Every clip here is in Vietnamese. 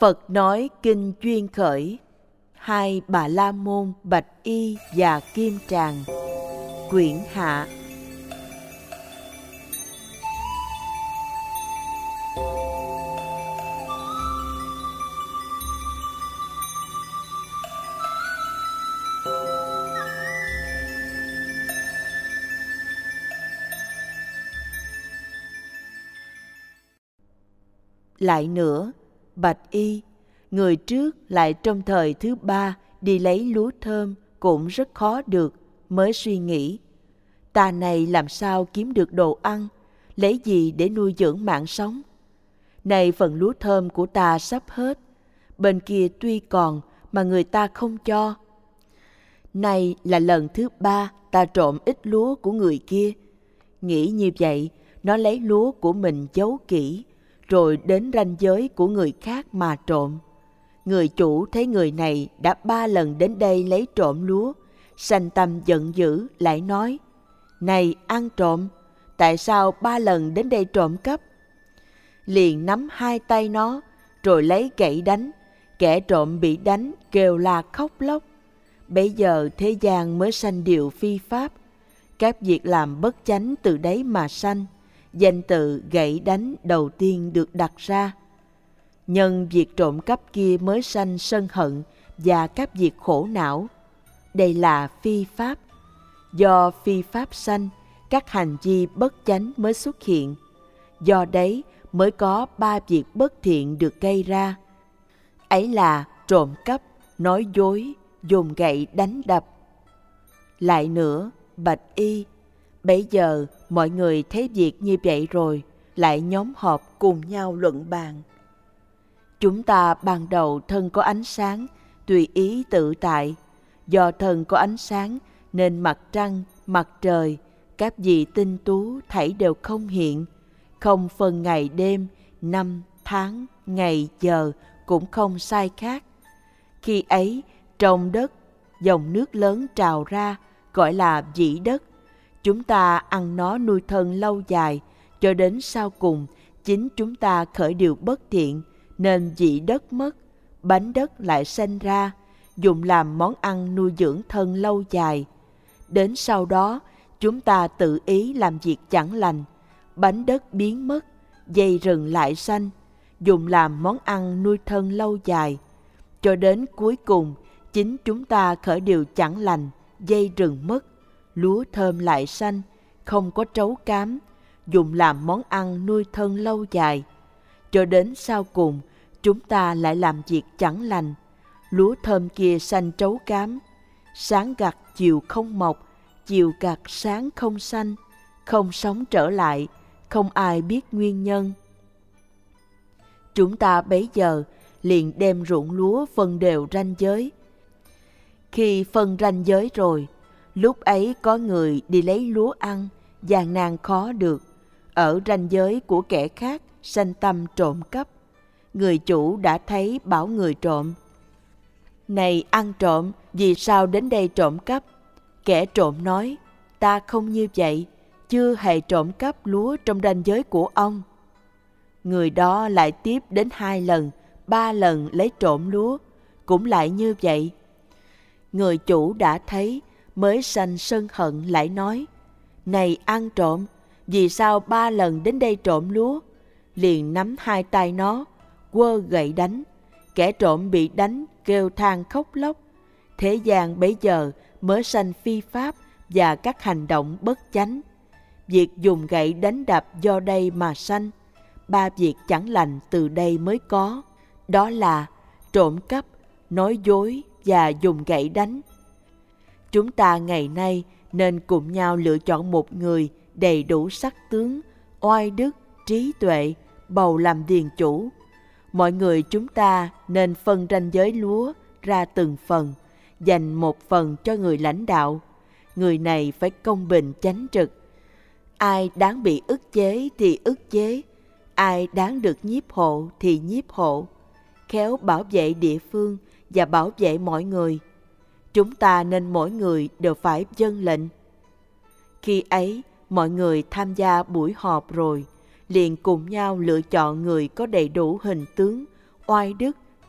Phật nói kinh Duyên Khởi, hai Bà La Môn Bạch Y và Kim Tràng, quyển hạ. Lại nữa, Bạch Y, người trước lại trong thời thứ ba đi lấy lúa thơm cũng rất khó được, mới suy nghĩ, ta này làm sao kiếm được đồ ăn, lấy gì để nuôi dưỡng mạng sống? Này phần lúa thơm của ta sắp hết, bên kia tuy còn mà người ta không cho. Này là lần thứ ba ta trộm ít lúa của người kia. Nghĩ như vậy, nó lấy lúa của mình giấu kỹ, rồi đến ranh giới của người khác mà trộm. Người chủ thấy người này đã 3 lần đến đây lấy trộm lúa, sanh tâm giận dữ lại nói, này ăn trộm, tại sao 3 lần đến đây trộm cắp? Liền nắm 2 tay nó, rồi lấy gậy đánh. Kẻ trộm bị đánh kêu la khóc lóc. Bấy giờ thế gian mới sanh điều phi pháp, các việc làm bất chánh từ đấy mà sanh. Danh tự gậy đánh đầu tiên được đặt ra. Nhân việc trộm cắp kia mới sanh sân hận và các việc khổ não. Đây là phi pháp. Do phi pháp sanh, các hành vi bất chánh mới xuất hiện. Do đấy mới có 3 việc bất thiện được gây ra. Ấy là trộm cắp, nói dối, dùng gậy đánh đập. Lại nữa, Bạch Y, bấy giờ mọi người thấy việc như vậy rồi, lại nhóm họp cùng nhau luận bàn. Chúng ta ban đầu thân có ánh sáng, tùy ý tự tại. Do thân có ánh sáng nên mặt trăng, mặt trời, các vị tinh tú thảy đều không hiện, không phân ngày đêm, năm, tháng, ngày, giờ cũng không sai khác. Khi ấy, trong đất, dòng nước lớn trào ra, gọi là vĩ đất. Chúng ta ăn nó nuôi thân lâu dài, cho đến sau cùng, chính chúng ta khởi điều bất thiện, nên vĩ đất mất, bánh đất lại sanh ra, dùng làm món ăn nuôi dưỡng thân lâu dài. Đến sau đó, chúng ta tự ý làm việc chẳng lành, bánh đất biến mất, dây rừng lại sanh, dùng làm món ăn nuôi thân lâu dài. Cho đến cuối cùng, chính chúng ta khởi điều chẳng lành, dây rừng mất, lúa thơm lại sanh, không có trấu cám, dùng làm món ăn nuôi thân lâu dài. Cho đến sau cùng, chúng ta lại làm việc chẳng lành, lúa thơm kia sanh trấu cám, sáng gặt chiều không mọc, chiều gặt sáng không sanh, không sống trở lại, không ai biết nguyên nhân. Chúng ta bấy giờ liền đem ruộng lúa phân đều ranh giới. Khi phân ranh giới rồi, lúc ấy có người đi lấy lúa ăn, gian nan khó được, ở ranh giới của kẻ khác sanh tâm trộm cắp. Người chủ đã thấy bảo người trộm, này ăn trộm, vì sao đến đây trộm cắp? Kẻ trộm nói, ta không như vậy, chưa hề trộm cắp lúa trong ranh giới của ông. Người đó lại tiếp đến 2 lần, 3 lần lấy trộm lúa, cũng lại như vậy. Người chủ đã thấy, mới sanh sân hận lại nói, này ăn trộm, vì sao 3 lần đến đây trộm lúa? Liền nắm 2 tay nó, quơ gậy đánh. Kẻ trộm bị đánh kêu than khóc lóc. Thế gian bấy giờ mới sanh phi pháp và các hành động bất chánh. Việc dùng gậy đánh đập do đây mà sanh. 3 việc chẳng lành từ đây mới có. Đó là trộm cắp, nói dối và dùng gậy đánh. Chúng ta ngày nay nên cùng nhau lựa chọn một người đầy đủ sắc tướng, oai đức, trí tuệ, bầu làm điền chủ. Mọi người chúng ta nên phân ranh giới lúa ra từng phần, dành một phần cho người lãnh đạo. Người này phải công bình chánh trực. Ai đáng bị ức chế thì ức chế, ai đáng được nhiếp hộ thì nhiếp hộ, khéo bảo vệ địa phương và bảo vệ mọi người. Chúng ta nên mỗi người đều phải vâng lệnh. Khi ấy, mọi người tham gia buổi họp rồi, liền cùng nhau lựa chọn người có đầy đủ hình tướng, oai đức,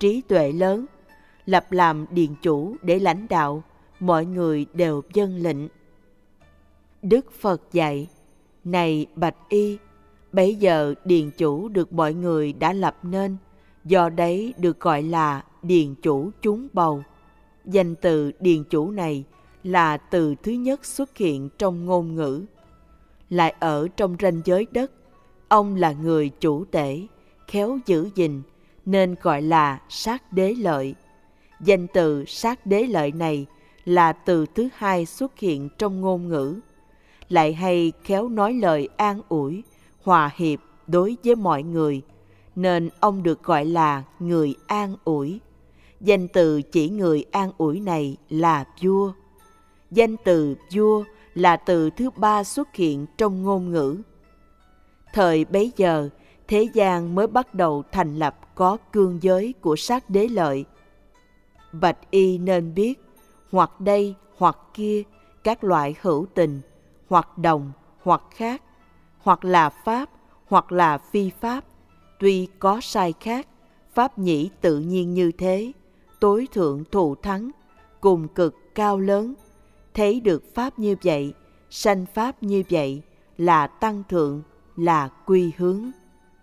trí tuệ lớn, lập làm điền chủ để lãnh đạo, mọi người đều vâng lệnh. Đức Phật dạy: này bạch y, bấy giờ điền chủ được mọi người đã lập nên, do đấy được gọi là điền chủ chúng bầu. Danh từ điền chủ này là từ thứ nhất xuất hiện trong ngôn ngữ. Lại ở trong ranh giới đất, ông là người chủ tể, khéo giữ gìn, nên gọi là sát đế lợi. Danh từ sát đế lợi này là từ thứ hai xuất hiện trong ngôn ngữ. Lại hay khéo nói lời an ủi, hòa hiệp đối với mọi người, nên ông được gọi là người an ủi. Danh từ chỉ người an ủi này là vua. Danh từ vua là từ thứ ba xuất hiện trong ngôn ngữ. Thời bấy giờ, thế gian mới bắt đầu thành lập có cương giới của sát đế lợi. Bạch y nên biết, hoặc đây hoặc kia, các loại hữu tình, hoặc đồng, hoặc khác, hoặc là pháp, hoặc là phi pháp, tuy có sai khác, pháp nhĩ tự nhiên như thế, tối thượng thù thắng, cùng cực cao lớn. Thấy được pháp như vậy, sanh pháp như vậy, là tăng thượng, là quy hướng.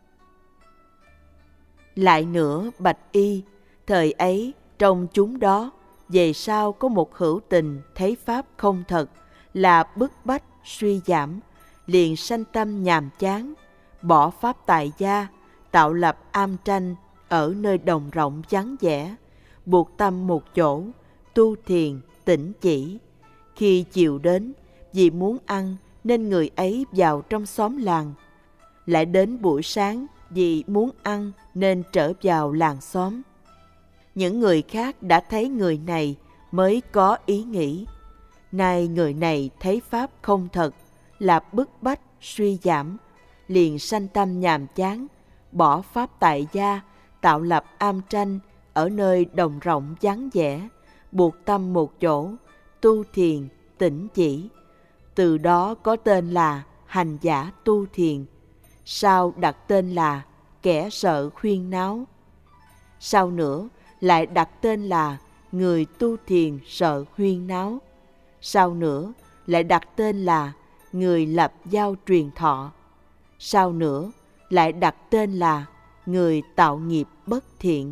Lại nữa bạch y, thời ấy trong chúng đó, về sau có một hữu tình thấy pháp không thật, là bức bách, suy giảm, liền sanh tâm nhàm chán, bỏ pháp tại gia, tạo lập am tranh ở nơi đồng rộng vắng vẻ, buộc tâm một chỗ, tu thiền, tĩnh chỉ. Khi chiều đến, vì muốn ăn nên người ấy vào trong xóm làng. Lại đến buổi sáng, vì muốn ăn nên trở vào làng xóm. Những người khác đã thấy người này mới có ý nghĩ: nay người này thấy pháp không thật, là bức bách, suy giảm, liền sanh tâm nhàm chán, bỏ pháp tại gia, tạo lập am tranh ở nơi đồng rộng vắng vẻ, buộc tâm một chỗ, tu thiền, tĩnh chỉ. Từ đó có tên là hành giả tu thiền. Sau đặt tên là kẻ sợ khuyên náo. Sau nữa lại đặt tên là người tu thiền sợ huyên náo. Sau nữa lại đặt tên là người lập giao truyền thọ. Sau nữa lại đặt tên là người tạo nghiệp bất thiện.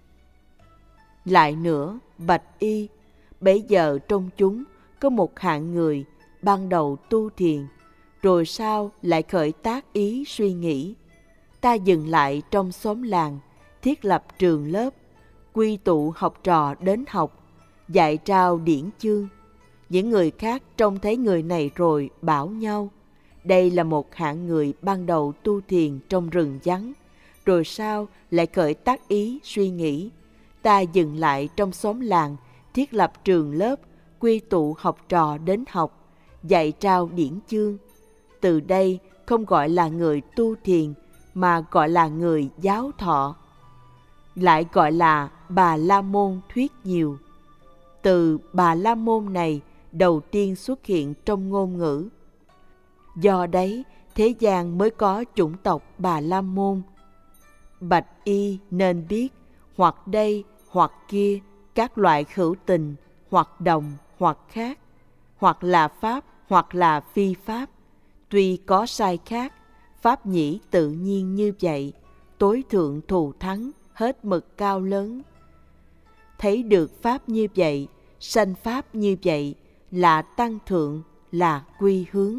Lại nữa bạch y, bấy giờ trong chúng có một hạng người ban đầu tu thiền, rồi sau lại khởi tác ý suy nghĩ: ta dừng lại trong xóm làng, thiết lập trường lớp, quy tụ học trò đến học, dạy trao điển chương. Những người khác trông thấy người này rồi bảo nhau: đây là một hạng người ban đầu tu thiền trong rừng vắng, rồi sau lại khởi tác ý suy nghĩ: ta dừng lại trong xóm làng, thiết lập trường lớp, quy tụ học trò đến học, dạy trao điển chương. Từ đây không gọi là người tu thiền, mà gọi là người giáo thọ. Lại gọi là Bà La Môn thuyết nhiều. Từ Bà La Môn này đầu tiên xuất hiện trong ngôn ngữ. Do đấy, thế gian mới có chủng tộc Bà La Môn. Bạch y nên biết, hoặc đây hoặc kia, các loại hữu tình, hoặc đồng hoặc khác, hoặc là pháp, hoặc là phi pháp, tuy có sai khác, pháp nhĩ tự nhiên như vậy, tối thượng thù thắng, hết mực cao lớn. Thấy được pháp như vậy, sanh pháp như vậy, là tăng thượng, là quy hướng.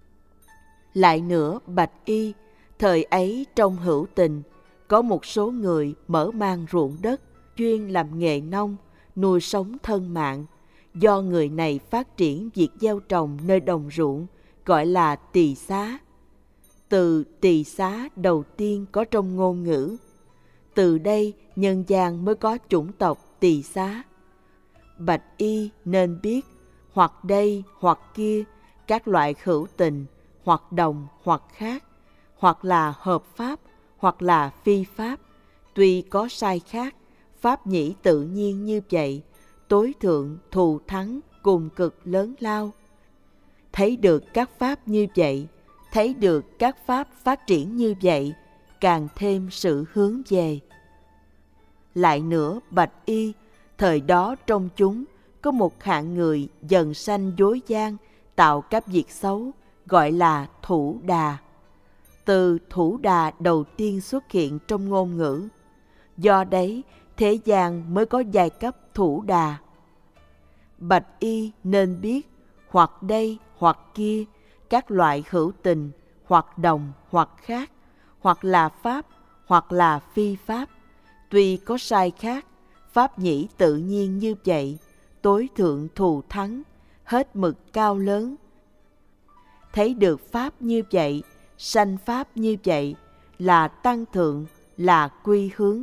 Lại nữa bạch y, thời ấy trong hữu tình, có một số người mở mang ruộng đất, chuyên làm nghề nông, nuôi sống thân mạng. Do người này phát triển việc gieo trồng nơi đồng ruộng, gọi là tỳ xá. Từ tỳ xá đầu tiên có trong ngôn ngữ. Từ đây nhân gian mới có chủng tộc tỳ xá. Bạch y nên biết, hoặc đây hoặc kia, các loại hữu tình, hoặc đồng hoặc khác, hoặc là hợp pháp, hoặc là phi pháp, tuy có sai khác, pháp nhĩ tự nhiên như vậy, tối thượng thù thắng, cùng cực lớn lao. Thấy được các pháp như vậy, thấy được các pháp phát triển như vậy, càng thêm sự hướng về. Lại nữa bạch y, thời đó trong chúng có một hạng người dần sanh dối gian, tạo các việc xấu, gọi là thủ đà. Từ thủ đà đầu tiên xuất hiện trong ngôn ngữ. Do đấy, thế gian mới có giai cấp thủ đà. Bạch y nên biết, hoặc đây hoặc kia, các loại hữu tình, hoặc đồng hoặc khác, hoặc là pháp, hoặc là phi pháp. Tuy có sai khác, pháp nhĩ tự nhiên như vậy, tối thượng thù thắng, hết mực cao lớn. Thấy được pháp như vậy, sanh pháp như vậy, là tăng thượng, là quy hướng.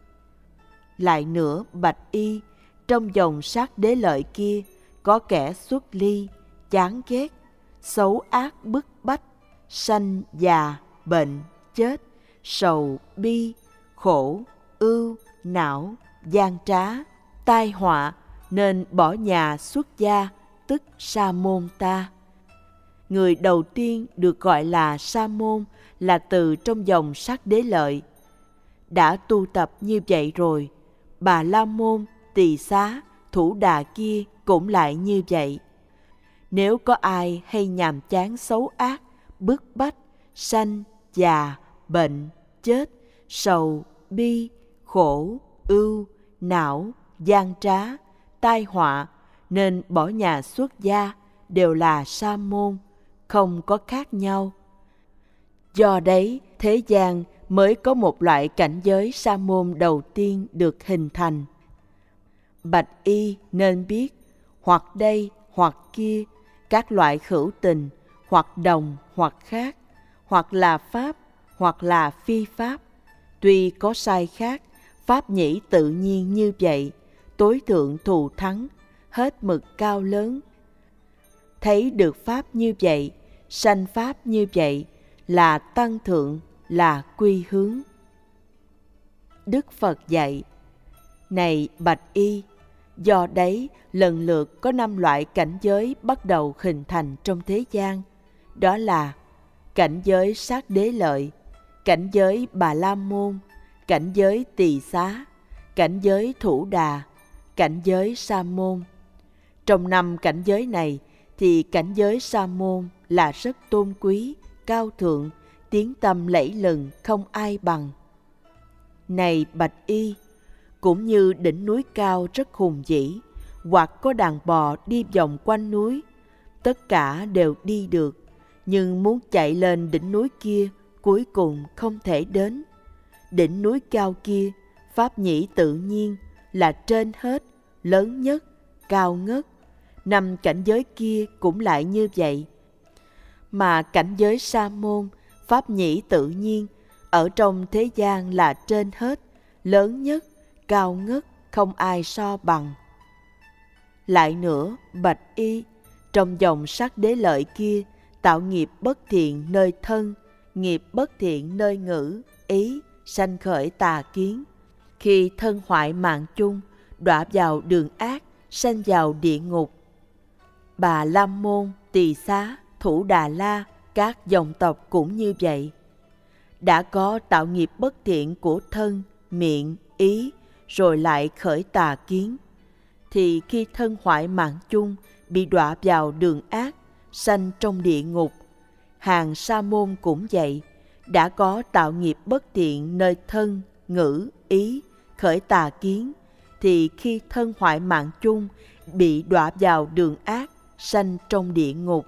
Lại nữa bạch y, trong dòng sát đế lợi kia, có kẻ xuất ly, chán ghét, xấu ác bức bách, sanh già, bệnh, chết, sầu, bi, khổ, ưu, não, gian trá, tai họa, nên bỏ nhà xuất gia, tức sa môn ta. Người đầu tiên được gọi là sa môn là từ trong dòng sát đế lợi. Đã tu tập như vậy rồi, Bà La Môn, Tỳ Xá, Thủ Đà kia cũng lại như vậy. Nếu có ai hay nhàm chán xấu ác, bức bách, sanh, già, bệnh, chết, sầu, bi, khổ, ưu, não, gian trá, tai họa, nên bỏ nhà xuất gia, đều là sa môn, không có khác nhau. Do đấy, thế gian mới có một loại cảnh giới sa môn đầu tiên được hình thành. Bạch y nên biết, hoặc đây hoặc kia, các loại hữu tình, hoặc đồng hoặc khác, hoặc là pháp, hoặc là phi pháp. Tuy có sai khác, pháp nhĩ tự nhiên như vậy, tối thượng thù thắng, hết mực cao lớn. Thấy được pháp như vậy, sanh pháp như vậy, là tăng thượng, là quy hướng. Đức Phật dạy, này bạch y, do đấy lần lượt có 5 loại cảnh giới bắt đầu hình thành trong thế gian. Đó là cảnh giới sát đế lợi, cảnh giới Bà La Môn, cảnh giới Tỳ Xá, cảnh giới Thủ Đà, cảnh giới Sa Môn. Trong 5 cảnh giới này thì cảnh giới Sa Môn là rất tôn quý, cao thượng, tiếng tăm lẫy lừng không ai bằng. Này bạch y, cũng như đỉnh núi cao rất hùng vĩ, hoặc có đàn bò đi vòng quanh núi, tất cả đều đi được, nhưng muốn chạy lên đỉnh núi kia cuối cùng không thể đến. Đỉnh núi cao kia, pháp nhĩ tự nhiên là trên hết, lớn nhất, cao ngất. 5 cảnh giới kia cũng lại như vậy. Mà cảnh giới sa môn, pháp nhĩ tự nhiên, ở trong thế gian là trên hết, lớn nhất, cao ngất, không ai so bằng. Lại nữa, bạch y, trong dòng sát đế lợi kia, tạo nghiệp bất thiện nơi thân, nghiệp bất thiện nơi ngữ, ý, sanh khởi tà kiến. Khi thân hoại mạng chung, đọa vào đường ác, sanh vào địa ngục. Bà La Môn, Tỳ Xá, Thủ Đà La, các dòng tộc cũng như vậy. Đã có tạo nghiệp bất thiện của thân, miệng, ý, rồi lại khởi tà kiến, thì khi thân hoại mạng chung, bị đọa vào đường ác, sanh trong địa ngục. Hàng sa môn cũng vậy, đã có tạo nghiệp bất thiện nơi thân, ngữ, ý, khởi tà kiến, thì khi thân hoại mạng chung, bị đọa vào đường ác, sanh trong địa ngục.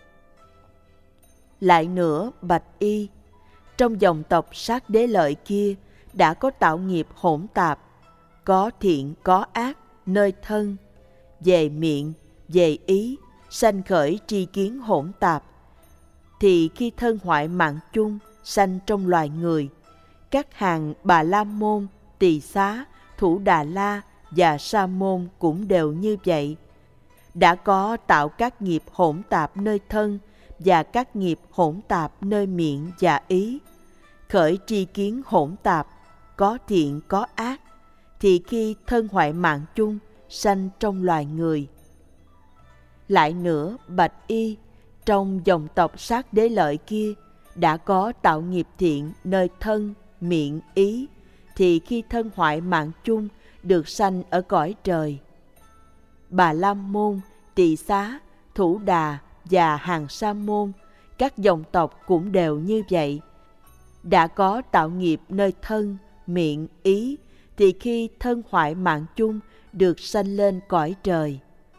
Lại nữa, bạch y, trong dòng tộc sát đế lợi kia, đã có tạo nghiệp hỗn tạp, có thiện có ác nơi thân, về miệng, về ý, sanh khởi tri kiến hỗn tạp, thì khi thân hoại mạng chung, sanh trong loài người. Các hàng Bà La Môn, Tỳ Xá, Thủ Đà La và Sa Môn cũng đều như vậy. Đã có tạo các nghiệp hỗn tạp nơi thân và các nghiệp hỗn tạp nơi miệng và ý, khởi tri kiến hỗn tạp, có thiện có ác, thì khi thân hoại mạng chung, sanh trong loài người. Lại nữa, bạch y, trong dòng tộc sát đế lợi kia, đã có tạo nghiệp thiện nơi thân, miệng, ý, thì khi thân hoại mạng chung được sanh ở cõi trời. Bà La Môn, Tỳ Xá, Thủ Đà và Hàng Sa Môn, các dòng tộc cũng đều như vậy. Đã có tạo nghiệp nơi thân, miệng, ý, thì khi thân hoại mạng chung được sanh lên cõi trời.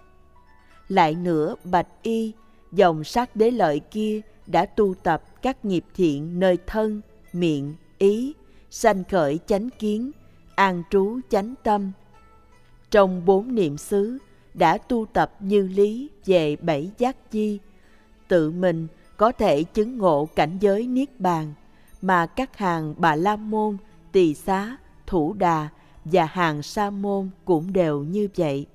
Lại nữa, bạch y, dòng Sát Đế Lợi kia đã tu tập các nghiệp thiện nơi thân, miệng, ý, sanh khởi chánh kiến, an trú chánh tâm. Trong 4 niệm xứ đã tu tập như lý về 7 giác chi, tự mình có thể chứng ngộ cảnh giới niết bàn, mà các hàng Bà La Môn, Tỳ Xá, Thủ Đà và Hàng Sa Môn cũng đều như vậy.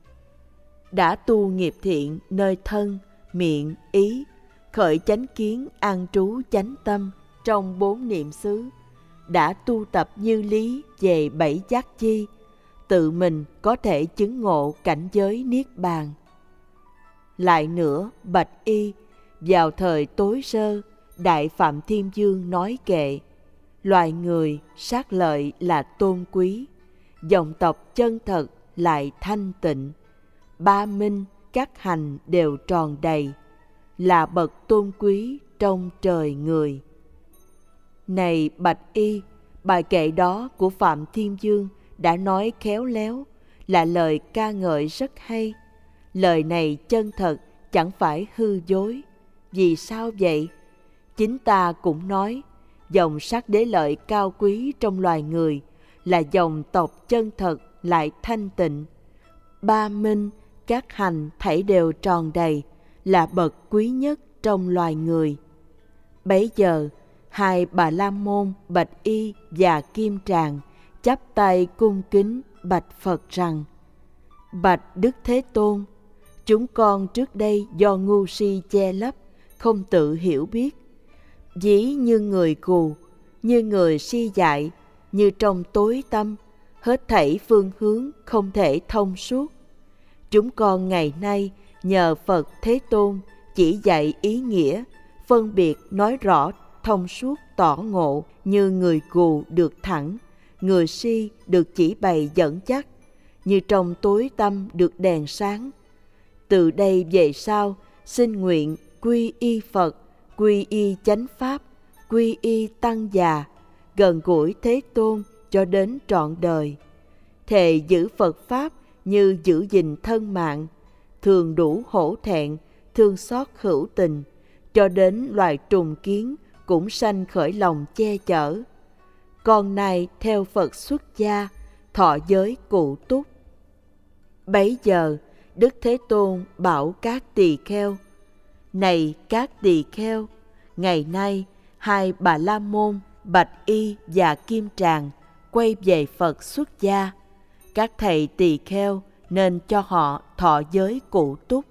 Đã tu nghiệp thiện nơi thân, miệng, ý, khởi chánh kiến, an trú chánh tâm trong 4 niệm xứ, đã tu tập như lý về 7 giác chi, tự mình có thể chứng ngộ cảnh giới niết bàn. Lại nữa, bạch y, vào thời tối sơ, Đại Phạm Thiên Dương nói kệ: loài người sát lợi là tôn quý, dòng tộc chân thật lại thanh tịnh, ba minh các hành đều tròn đầy, là bậc tôn quý trong trời người. Này bạch y, bài kệ đó của Phạm Thiên Dương đã nói khéo léo, là lời ca ngợi rất hay. Lời này chân thật, chẳng phải hư dối. Vì sao vậy? Chính ta cũng nói, dòng Sát Đế Lợi cao quý trong loài người là dòng tộc chân thật lại thanh tịnh. Ba minh, các hành thảy đều tròn đầy, là bậc quý nhất trong loài người. Bấy giờ, hai Bà La Môn, bạch y và Kim Tràng chắp tay cung kính bạch Phật rằng: bạch Đức Thế Tôn, chúng con trước đây do ngu si che lấp, không tự hiểu biết, ví như người cù, như người si dại, như trong tối tâm, hết thảy phương hướng không thể thông suốt. Chúng con ngày nay nhờ Phật Thế Tôn chỉ dạy ý nghĩa, phân biệt nói rõ thông suốt tỏ ngộ, như người cù được thẳng, người si được chỉ bày dẫn dắt, như trong tối tâm được đèn sáng. Từ đây về sau, xin nguyện quy y Phật, quy y chánh pháp, quy y tăng già, gần gũi Thế Tôn cho đến trọn đời. Thề giữ Phật pháp như giữ gìn thân mạng, thường đủ hổ thẹn, thương xót hữu tình, cho đến loài trùng kiến cũng sanh khởi lòng che chở. Con nay theo Phật xuất gia, thọ giới cụ túc. Bấy giờ, Đức Thế Tôn bảo các tỳ kheo: này các tỳ kheo, ngày nay hai Bà La Môn, bạch y và Kim Tràng quay về Phật xuất gia. Các thầy tỳ kheo nên cho họ thọ giới cụ túc.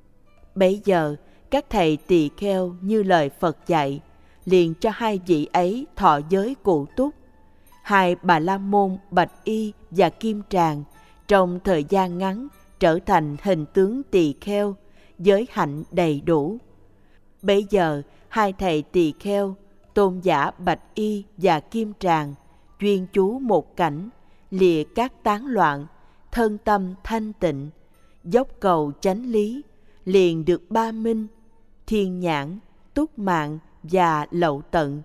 Bấy giờ, các thầy tỳ kheo như lời Phật dạy, liền cho hai vị ấy thọ giới cụ túc. Hai Bà La Môn, bạch y và Kim Tràng trong thời gian ngắn trở thành hình tướng tỳ kheo, giới hạnh đầy đủ. Bấy giờ, hai thầy tỳ kheo, tôn giả bạch y và Kim Tràng, chuyên chú một cảnh, lìa các tán loạn, thân tâm thanh tịnh, dốc cầu chánh lý, liền được ba minh, thiên nhãn, túc mạng và lậu tận.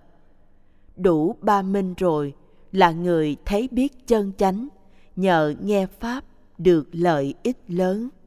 Đủ ba minh rồi, là người thấy biết chân chánh, nhờ nghe pháp được lợi ích lớn.